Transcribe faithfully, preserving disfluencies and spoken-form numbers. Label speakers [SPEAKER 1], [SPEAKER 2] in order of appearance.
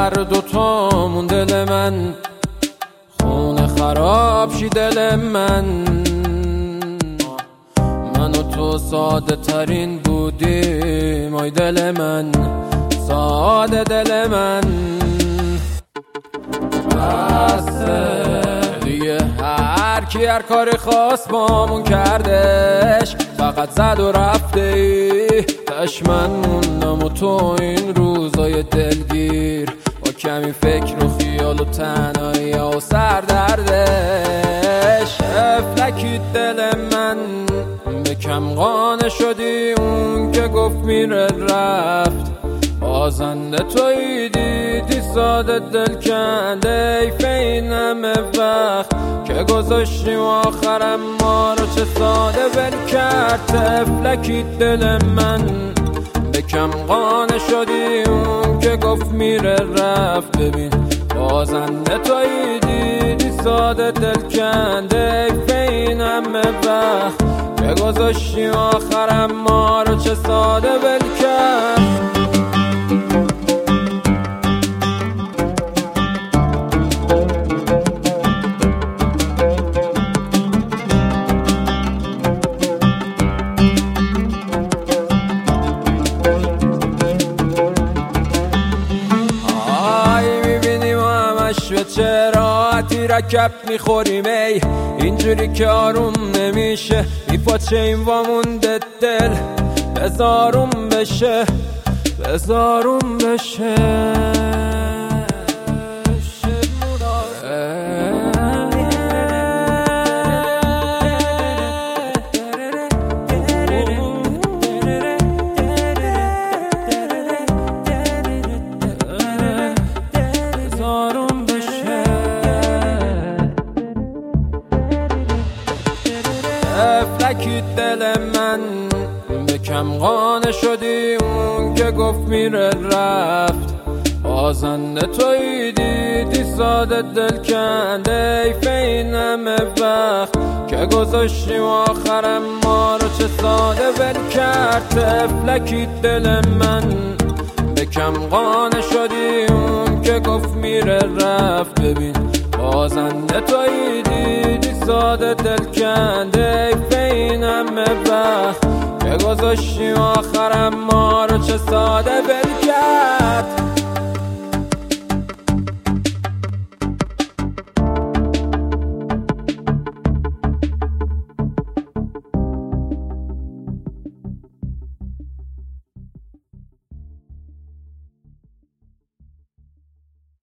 [SPEAKER 1] هر دوتامون دل من خونه خراب شی دل من. من و تو ساده ترین بودیم آی دل من، ساده دل من. بسه دیگه هر کی هر کاری خواست بامون کردش، فقط زد و رفته ای تش من موندم و تو این روزای دلگیر با کمی فکر و خیال و تنهایی و سردردش. افلکی دل من به کم قانه شدی، اون که گفت میره رفت، بازنده توی دیدی ساده دل کنده ای فین همه وقت که گذاشتیم آخرم ما رو چه ساده ول کرد. تفلکی دل من به کم قانه شدی، اون که گفت میره رفت، ببین بازنده توی دیدی ساده دل کنده ای فین همه وقت که گذاشتیم آخرم ما رو چه ساده ول کرد. به چه راحتی رکب میخوریم ای اینجوری که آروم نمیشه، میپاچه این وامونده دل بزاروم بشه بزاروم بشه. افلکی دل من به کم قانه شدی، اون که گفت میره رفت، بازنده توی دیدی ساده دل کنده ای فین همه وقت که گذاشتیم آخرم ما رو چه ساده ول کرد. افلکی دل من به کم قانه شدی، اون که گفت میره رفت، ببین بازنده توی دیدی ساده دل کنده ای فین همه وقت که گذاشتیم آخرم ما رو چه ساده ول کرد.